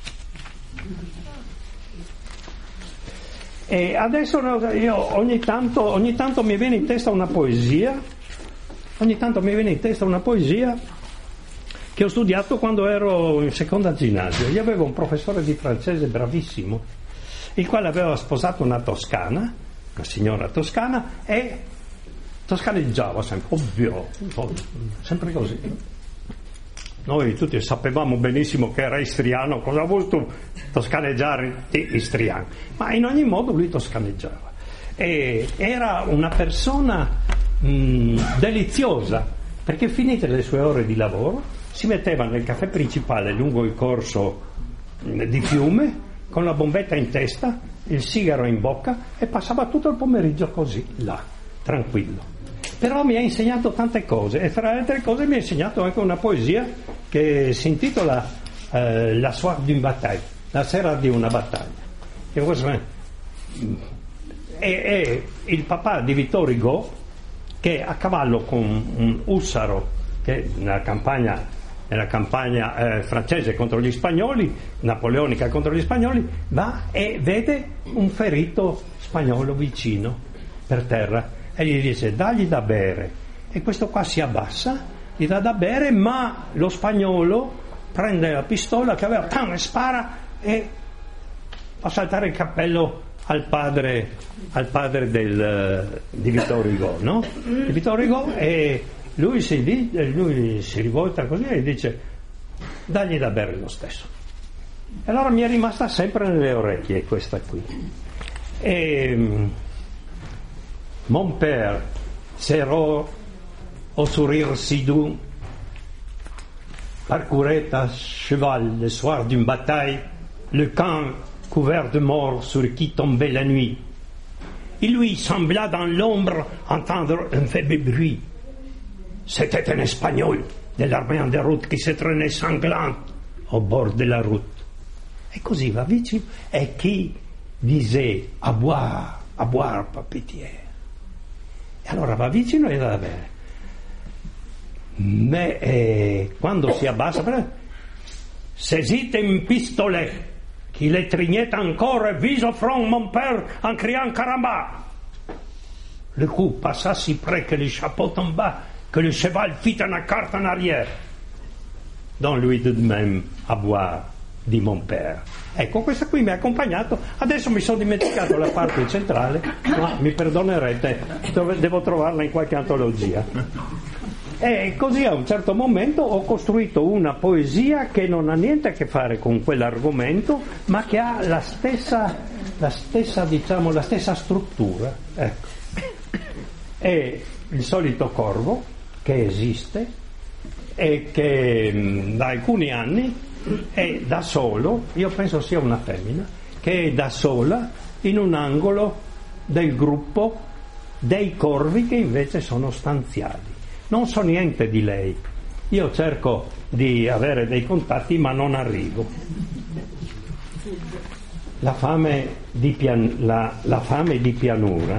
[SPEAKER 3] E adesso io ogni tanto, ogni tanto mi viene in testa una poesia, ogni tanto mi viene in testa una poesia che ho studiato quando ero in seconda ginnasio. Io avevo un professore di francese bravissimo, il quale aveva sposato una toscana, una signora toscana, e toscaneggiava sempre, ovvio, sempre così. Noi tutti sapevamo benissimo che era istriano, cosa ha voluto toscaneggiare istriano, ma in ogni modo lui toscaneggiava. E era una persona mh, deliziosa, perché finite le sue ore di lavoro si metteva nel caffè principale lungo il corso mh, di Fiume con la bombetta in testa, il sigaro in bocca e passava tutto il pomeriggio così, là, tranquillo. Però mi ha insegnato tante cose e fra le altre cose mi ha insegnato anche una poesia che si intitola eh, La soir d'une bataille, la sera di una battaglia. E è il papà di Vittor Hugo che a cavallo con un ussaro che nella campagna, nella campagna eh, francese contro gli spagnoli, napoleonica contro gli spagnoli, va e vede un ferito spagnolo vicino per terra e gli dice dagli da bere, e questo qua si abbassa, gli dà da bere, ma lo spagnolo prende la pistola che aveva, pam, e spara e fa saltare il cappello al padre, al padre del, di Victor Hugo, no? Di Victor Hugo, e lui si, lui si rivolta così e dice dagli da bere lo stesso. E allora mi è rimasta sempre nelle orecchie questa qui. E mon père s'era au sourire si doux, parcourait à cheval le soir d'une bataille le camp couvert de morts sur qui tombait la nuit. Il lui sembla dans l'ombre entendre un faible bruit. C'était un Espagnol de l'armée en déroute qui se traînait sanglant au bord de la route. E così va vicino e chi dice a boire, a boire, pas pitié. E allora va vicino e va bene. Ma eh, quando si abbassa, saisite un pistolet qui le trignait encore et vise au front mon père en criant caramba. Le coup passa si près que le chapeau tomba, que le cheval fit un écart en arrière. Donne-lui de même à boire, dit mon père. Ecco, questa qui mi ha accompagnato. Adesso mi sono dimenticato la parte centrale, ma mi perdonerete, devo trovarla in qualche antologia. E così a un certo momento ho costruito una poesia che non ha niente a che fare con quell'argomento, ma che ha la stessa, la stessa, diciamo, la stessa struttura. Ecco. È il solito corvo che esiste e che mh, da alcuni anni è da solo, io penso sia una femmina, che è da sola in un angolo del gruppo dei corvi che invece sono stanziali. Non so niente di lei, io cerco di avere dei contatti ma non arrivo. La fame di, pian- la, la fame di pianura,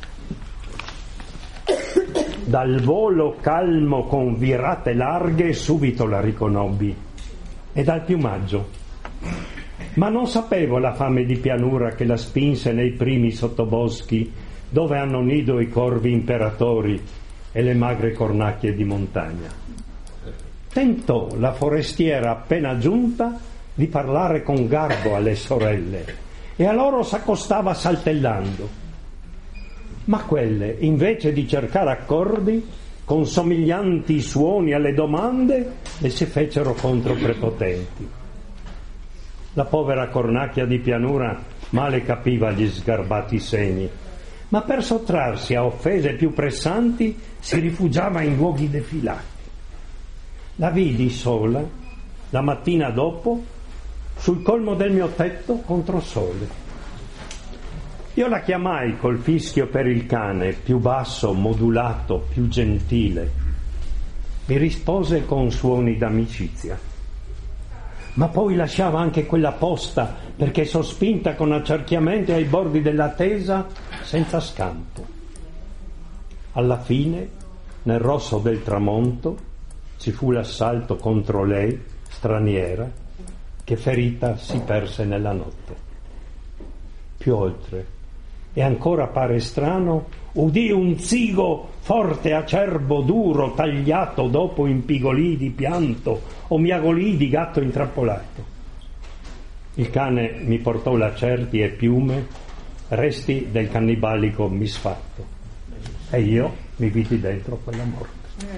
[SPEAKER 3] dal volo calmo con virate larghe subito la riconobbi, e dal piumaggio, ma non sapevo la fame di pianura che la spinse nei primi sottoboschi dove hanno nido i corvi imperatori e le magre cornacchie di montagna. Tentò la forestiera appena giunta di parlare con garbo alle sorelle e a loro s'accostava saltellando, ma quelle, invece di cercare accordi con somiglianti suoni alle domande, le si fecero contro prepotenti. La povera cornacchia di pianura male capiva gli sgarbati segni, ma per sottrarsi a offese più pressanti si rifugiava in luoghi defilati. La vidi sola, la mattina dopo, sul colmo del mio tetto contro sole. Io la chiamai col fischio per il cane, più basso, modulato, più gentile. Mi rispose con suoni d'amicizia. Ma poi lasciava anche quella posta perché sospinta con accerchiamenti ai bordi della tesa senza scampo. Alla fine, nel rosso del tramonto, ci fu l'assalto contro lei, straniera, che ferita si perse nella notte. Più oltre, e ancora pare strano, udì un zigo forte, acerbo, duro, tagliato, dopo impigolì di pianto o miagolì di gatto intrappolato. Il cane mi portò lacerti e piume, resti del cannibalico misfatto, e io mi vidi dentro quella morte.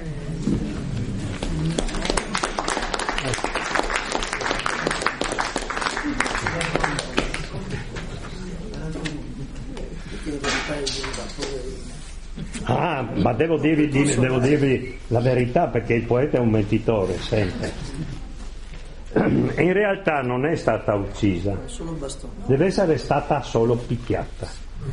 [SPEAKER 3] Ah, ma devo dirvi, devo dirvi la verità, perché il poeta è un mentitore sempre. In realtà non è stata uccisa, deve essere stata solo picchiata.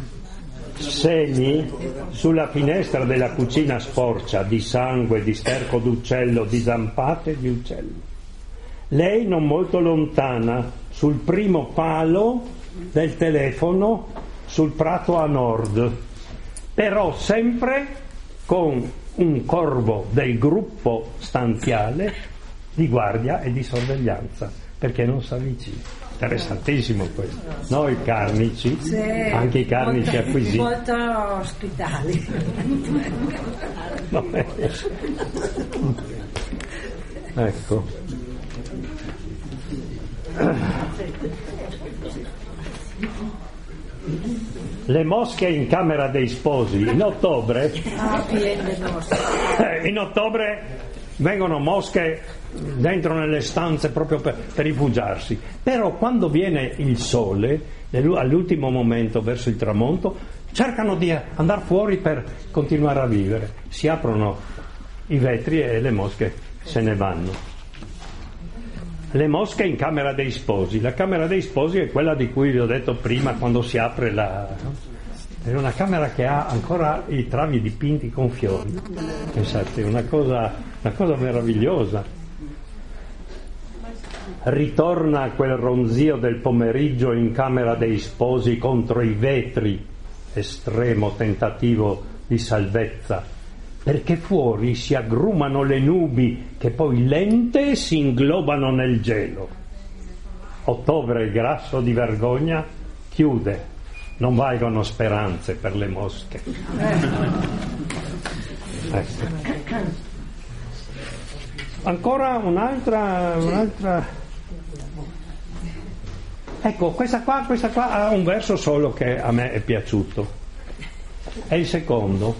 [SPEAKER 3] Segni sulla finestra della cucina sporcia di sangue, di sterco d'uccello, di zampate di uccello. Lei non molto lontana, sul primo palo del telefono sul prato a nord, però sempre con un corvo del gruppo stanziale di guardia e di sorveglianza, perché non si avvicina. Interessantissimo questo. Noi carnici,
[SPEAKER 4] Sì,
[SPEAKER 3] anche i carnici
[SPEAKER 4] molto,
[SPEAKER 3] acquisiti.
[SPEAKER 4] molto ospitali.
[SPEAKER 3] Vabbè. Ecco. Le mosche in camera dei sposi in ottobre.
[SPEAKER 4] Ah, piene nostre.
[SPEAKER 3] In ottobre vengono mosche dentro nelle stanze proprio per, per rifugiarsi, però quando viene il sole all'ultimo momento verso il tramonto cercano di andare fuori per continuare a vivere, si aprono i vetri e le mosche se ne vanno. Le mosche in camera dei sposi. La camera dei sposi è quella di cui vi ho detto prima, quando si apre la... è una camera che ha ancora i travi dipinti con fiori. Pensate, una cosa, una cosa meravigliosa. Ritorna quel ronzio del pomeriggio in camera dei sposi contro i vetri, estremo tentativo di salvezza, perché fuori si aggrumano le nubi che poi lente si inglobano nel gelo. Ottobre, grasso di vergogna, chiude. Non valgono speranze per le mosche. Ecco. Ancora un'altra, un'altra. Ecco, questa qua, questa qua ha un verso solo che a me è piaciuto. È il secondo.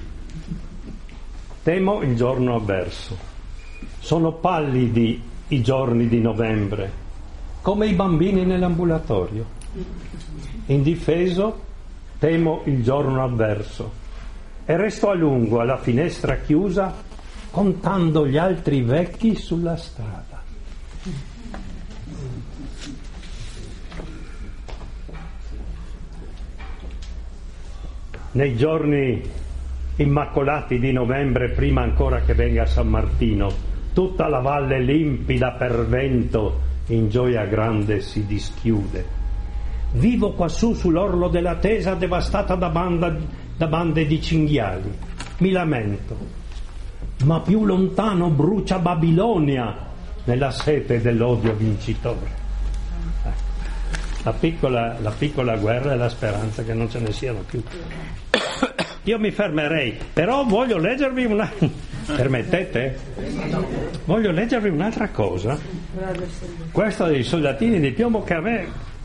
[SPEAKER 3] Temo il giorno avverso. Sono pallidi i giorni di novembre, come i bambini nell'ambulatorio. Indifeso, temo il giorno avverso e resto a lungo alla finestra chiusa contando gli altri vecchi sulla strada. Nei giorni immacolati di novembre, prima ancora che venga San Martino, tutta la valle limpida per vento in gioia grande si dischiude. Vivo quassù sull'orlo della tesa devastata da, banda, da bande di cinghiali. Mi lamento, ma più lontano brucia Babilonia nella sete dell'odio vincitore. La piccola, la piccola guerra e la speranza che non ce ne siano più. Io mi fermerei, però voglio leggervi una... Permettete? Voglio leggervi un'altra cosa. Questa dei soldatini di piombo che a me,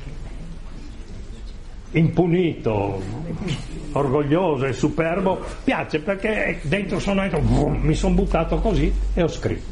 [SPEAKER 3] impunito, orgoglioso e superbo, piace, perché dentro sono dentro, mi sono buttato così e ho scritto.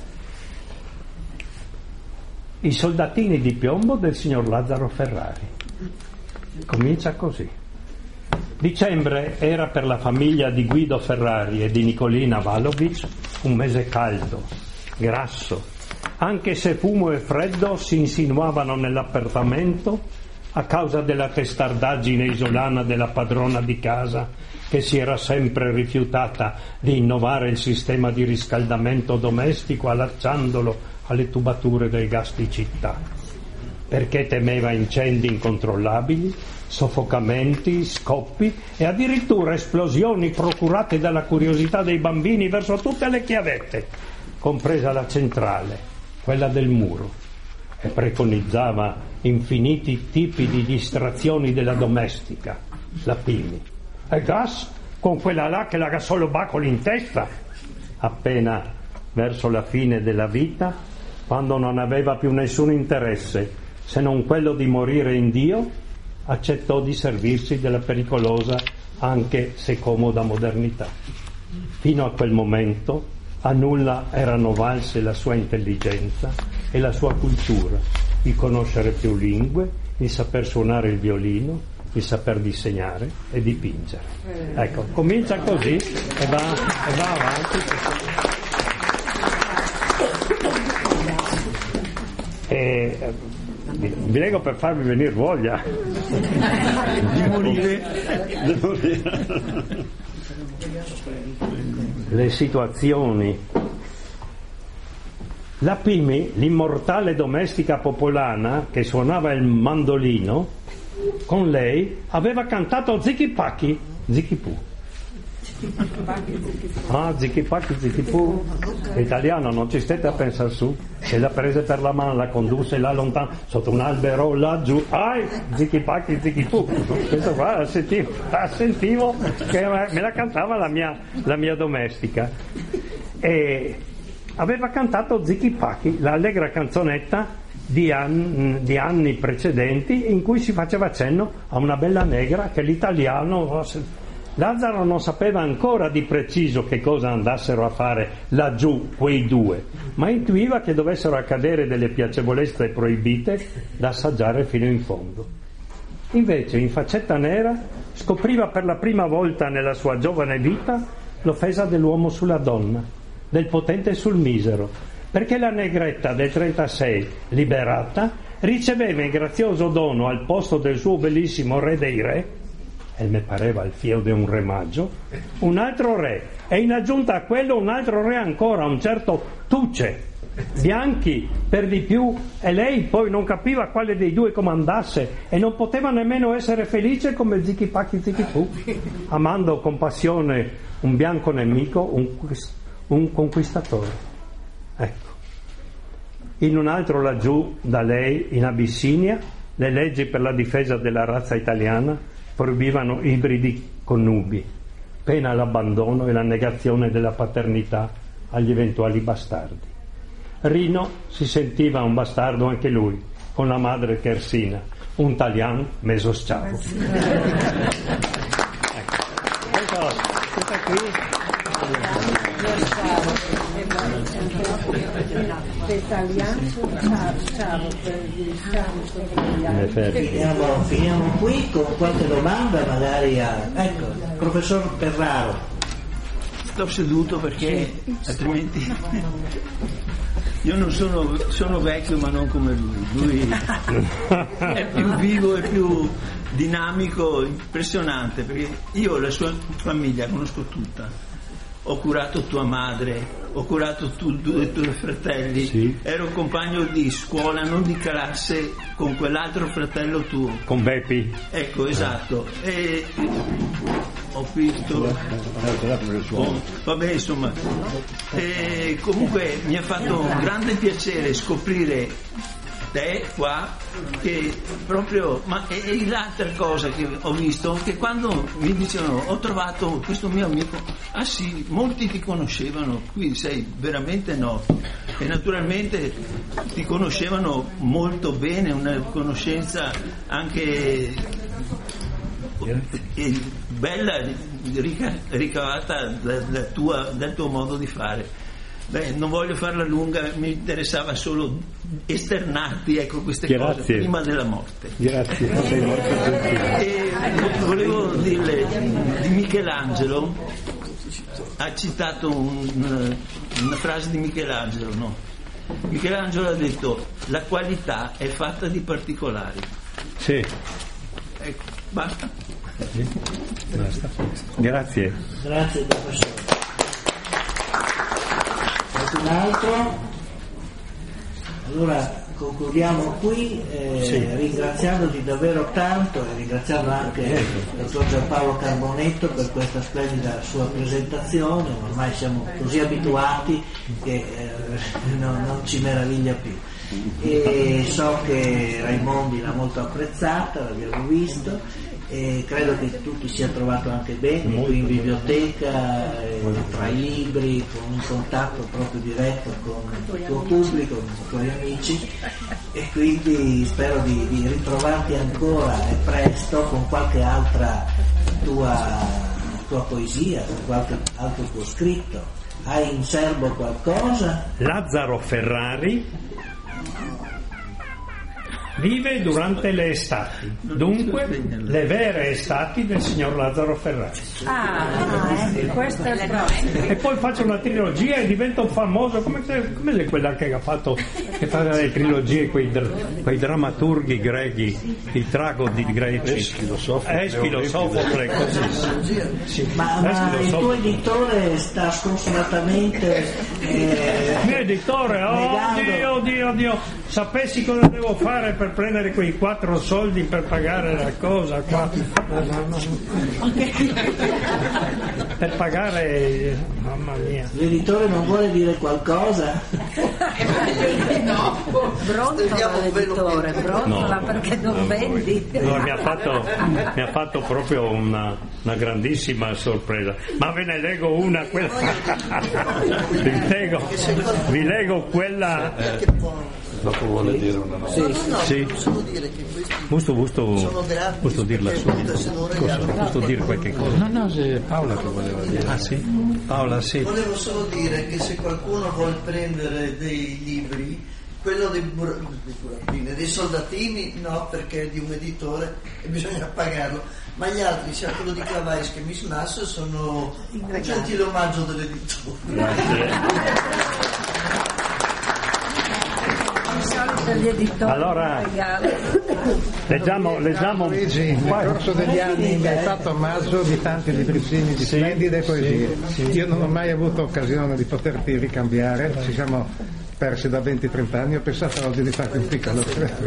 [SPEAKER 3] I soldatini di piombo del signor Lazzaro Ferrari. Comincia così. Dicembre era per la famiglia di Guido Ferrari e di Nicolina Valovic un mese caldo, grasso, anche se fumo e freddo si insinuavano nell'appartamento a causa della testardaggine isolana della padrona di casa, che si era sempre rifiutata di innovare il sistema di riscaldamento domestico allacciandolo alle tubature del gas di città, perché temeva incendi incontrollabili, soffocamenti, scoppi e addirittura esplosioni procurate dalla curiosità dei bambini verso tutte le chiavette, compresa la centrale, quella del muro, e preconizzava infiniti tipi di distrazioni della domestica, la Pimi. E gas? Con quella là che la gasolobacoli in testa? Appena verso la fine della vita, quando non aveva più nessun interesse se non quello di morire in Dio, accettò di servirsi della pericolosa, anche se comoda, modernità. Fino a quel momento a nulla erano valse la sua intelligenza e la sua cultura, il conoscere più lingue, il saper suonare il violino, il saper disegnare e dipingere. Ecco, comincia così e va, e va avanti. E, vi prego per farvi venire voglia
[SPEAKER 5] di morire.
[SPEAKER 3] di morire. Le situazioni. La Pimi, l'immortale domestica popolana che suonava il mandolino, con lei aveva cantato Zichi Pacchi, Zichi Pu. Ah, Zichi Pacchi, Zichi Pu. Italiano, non ci state a pensare su. E la prese per la mano, la condusse là lontano, sotto un albero laggiù. Ai, Zichi Pacchi, Zichi Pu. Questo qua la sentivo, la sentivo che me la cantava la mia, la mia domestica. E aveva cantato Zichi Pacchi, l'allegra canzonetta Di anni, di anni precedenti, in cui si faceva cenno a una bella negra che l'italiano, Lazzaro non sapeva ancora di preciso che cosa andassero a fare laggiù quei due, ma intuiva che dovessero accadere delle piacevolezze proibite da assaggiare fino in fondo. Invece, in faccetta nera, scopriva per la prima volta nella sua giovane vita l'offesa dell'uomo sulla donna, del potente sul misero, perché la negretta del trentasei, liberata, riceveva in grazioso dono al posto del suo bellissimo re dei re, e me pareva il fio di un re maggio, un altro re, e in aggiunta a quello un altro re ancora, un certo Tuce, bianchi per di più, e lei poi non capiva quale dei due comandasse e non poteva nemmeno essere felice come Zichi Pacchi Zichi Pu, amando con passione un bianco nemico, un, un conquistatore. Ecco, in un altro laggiù da lei, in Abissinia, le leggi per la difesa della razza italiana proibivano ibridi connubi, pena l'abbandono e la negazione della paternità agli eventuali bastardi. Rino si sentiva un bastardo anche lui, con la madre Chersina, un talian mesosciavo. Ecco, questa qui.
[SPEAKER 2] Finiamo, finiamo qui con qualche domanda magari a... Ecco, professor Ferraro.
[SPEAKER 5] Sto seduto perché altrimenti io non sono, sono vecchio ma non come lui, lui è più vivo e più dinamico, impressionante, perché io la sua famiglia conosco tutta. Ho curato tua madre, ho curato tu, due tuoi fratelli,
[SPEAKER 3] sì.
[SPEAKER 5] Ero compagno di scuola, non di classe, con quell'altro fratello tuo.
[SPEAKER 3] Con Beppi.
[SPEAKER 5] Ecco, esatto. E ho visto... Oh, vabbè, insomma. E comunque mi ha fatto un grande piacere scoprire te qua, che proprio, ma e, e l'altra cosa che ho visto, che quando mi dicevano ho trovato questo mio amico, ah sì, molti ti conoscevano, qui sei veramente noto, e naturalmente ti conoscevano molto bene, una conoscenza anche bella, rica, ricavata da, da tua, dal tuo modo di fare. Beh, non voglio farla lunga, mi interessava solo esternarti, ecco, queste
[SPEAKER 3] Grazie.
[SPEAKER 5] Cose prima della morte.
[SPEAKER 3] Grazie, sei molto gentile.
[SPEAKER 5] E volevo dirle di Michelangelo, ha citato un, una frase di Michelangelo, no? Michelangelo ha detto: la qualità è fatta di particolari.
[SPEAKER 3] Sì.
[SPEAKER 5] Ecco, basta.
[SPEAKER 3] Sì. Basta. Grazie.
[SPEAKER 2] Grazie professore. Un altro? Allora concludiamo qui, eh, sì. ringraziandoti davvero tanto e ringraziando anche il dottor Giampaolo Carbonetto per questa splendida sua presentazione. Ormai siamo così abituati che eh, non, non ci meraviglia più, e so che Raimondi l'ha molto apprezzata, l'abbiamo visto, e credo che tu ti sia trovato anche bene qui in biblioteca, eh, tra i libri, con un contatto proprio diretto con il tuo pubblico, con i tuoi amici, e quindi spero di, di ritrovarti ancora e presto con qualche altra tua, tua poesia, con qualche altro tuo scritto. Hai in serbo qualcosa?
[SPEAKER 3] Lazzaro Ferrari vive durante le estati, dunque le vere estati del signor Lazzaro Ferrari.
[SPEAKER 4] Ah, eh, questo è il prossimo.
[SPEAKER 3] E poi faccio una trilogia e divento famoso come se, come se quella che ha fatto, che fa le trilogie, quei, quei drammaturghi greci, i tragodi greci, Eschilo, Sofocle, così. Sì.
[SPEAKER 2] Ma, ma il tuo editore sta sconsolatamente eh,
[SPEAKER 3] il mio editore, oddio, oddio, oddio, sapessi cosa devo fare per prendere quei quattro soldi per pagare la cosa qua. No, no, no. per pagare, mamma mia.
[SPEAKER 2] L'editore non vuole dire qualcosa?
[SPEAKER 6] No, brontola l'editore, brontola
[SPEAKER 3] No.
[SPEAKER 6] perché non vendi.
[SPEAKER 3] No, mi ha fatto, mi ha fatto proprio una, una grandissima sorpresa. Ma ve ne leggo una, quella. vi, leggo, vi leggo quella.
[SPEAKER 1] Dopo vuole dire una nota.
[SPEAKER 7] Sì, no, no,
[SPEAKER 3] Sì.
[SPEAKER 7] solo dire che questi
[SPEAKER 3] Gusto, gusto,
[SPEAKER 7] sono grandi
[SPEAKER 3] gusto dirla
[SPEAKER 7] perché
[SPEAKER 3] subito.
[SPEAKER 7] molte signore
[SPEAKER 3] Gusto,
[SPEAKER 7] hanno-
[SPEAKER 3] gusto dire qualche cosa.
[SPEAKER 1] No, no, sì, Paola che voleva dire.
[SPEAKER 3] Ah sì? Paola sì.
[SPEAKER 7] Volevo solo dire che se qualcuno vuole prendere dei libri, quello dei, bur- dei burattini, dei soldatini no, perché è di un editore e bisogna pagarlo, ma gli altri, sia quello di Clavaischi che Miss Nasso, sono un gentile omaggio dell'editore.
[SPEAKER 6] Di solito gli editori
[SPEAKER 3] Allora,
[SPEAKER 6] regalano.
[SPEAKER 3] Leggiamo, leggiamo.
[SPEAKER 8] Luigi, nel corso degli anni mi hai fatto omaggio di tanti libricini di
[SPEAKER 3] Sì,
[SPEAKER 8] splendide poesie.
[SPEAKER 3] sì, sì.
[SPEAKER 8] Io non ho mai avuto occasione di poterti ricambiare, ci siamo persi da venti trenta anni, ho pensato oggi di farti un piccolo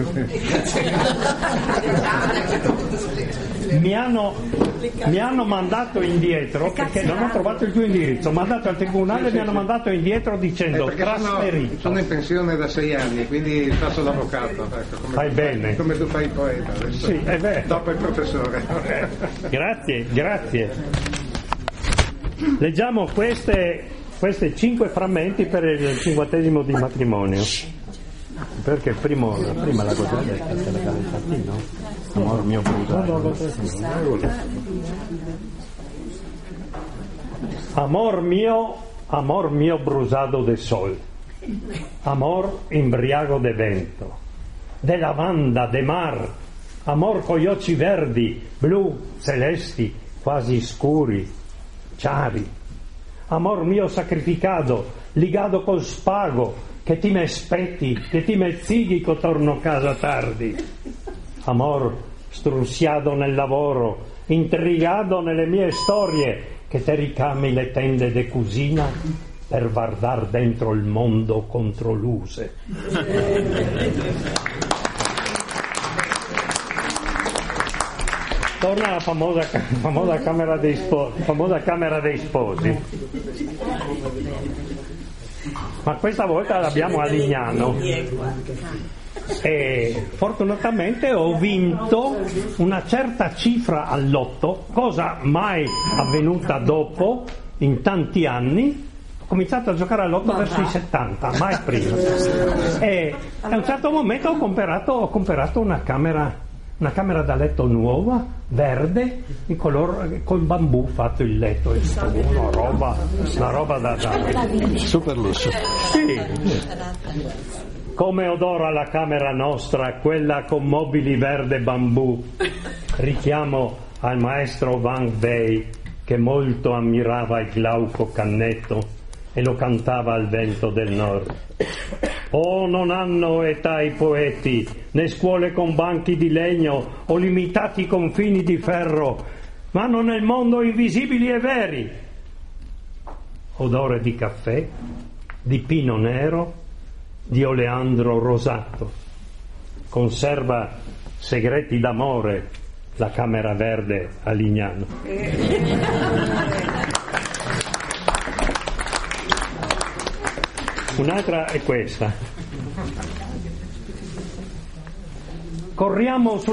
[SPEAKER 3] Mi hanno, mi hanno mandato indietro perché non ho trovato il tuo indirizzo. Ho mandato al tribunale e mi hanno mandato indietro dicendo
[SPEAKER 8] perché sono,
[SPEAKER 3] trasferito.
[SPEAKER 8] sono in pensione da sei anni, quindi faccio l'avvocato, ecco, come,
[SPEAKER 3] Fai bene.
[SPEAKER 8] come tu fai il poeta adesso.
[SPEAKER 3] Sì, è vero.
[SPEAKER 8] Dopo il professore.
[SPEAKER 3] Grazie, grazie. Leggiamo queste, queste cinque frammenti per il cinquantesimo di matrimonio. Perché il primo, la prima la cosa detta, se la calentino. Amor mio brusato. Amor mio, amor mio brusado de sol. Amor imbriago de vento. De lavanda, de mar. Amor coi occhi verdi, blu, celesti, quasi scuri, chiari. Amor mio sacrificado, ligado col spago, che ti me aspetti, che ti me zighi che torno a casa tardi. Amor strunziado nel lavoro, intrigato nelle mie storie, che te ricami le tende de cusina per guardar dentro il mondo contro l'use. Torna alla famosa, famosa, camera dei sposi, famosa camera dei sposi. Ma questa volta l'abbiamo a Lignano. E fortunatamente ho vinto una certa cifra al lotto, cosa mai avvenuta dopo in tanti anni. Ho cominciato a giocare al lotto verso i settanta, mai prima. E a un certo momento ho comprato, ho comprato una camera, una camera da letto nuova, verde, in color, col bambù fatto il letto, una roba, una roba da, da
[SPEAKER 1] Super lusso.
[SPEAKER 3] Sì. Come odora la camera nostra, quella con mobili verde bambù. Richiamo al maestro Van Wey, che molto ammirava il glauco cannetto e lo cantava al vento del nord. Oh, non hanno età i poeti, né scuole con banchi di legno o limitati confini di ferro, ma hanno nel mondo invisibili e veri. Odore di caffè, di pino nero, di oleandro rosato. Conserva segreti d'amore la camera verde a Lignano. Un'altra è questa. Corriamo su